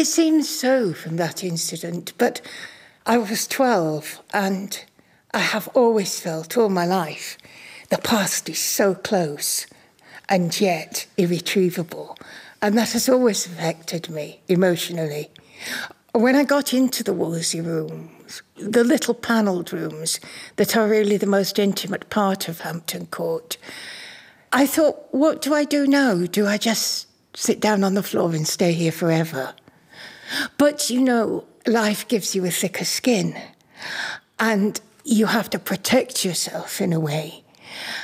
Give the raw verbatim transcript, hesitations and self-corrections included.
It seems so from that incident, but I was twelve and I have always felt all my life the past is so close and yet irretrievable. And that has always affected me emotionally. When I got into the Wolsey rooms, the little panelled rooms that are really the most intimate part of Hampton Court, I thought, what do I do now? Do I just sit down on the floor and stay here forever? But, you know, life gives you a thicker skin and you have to protect yourself in a way.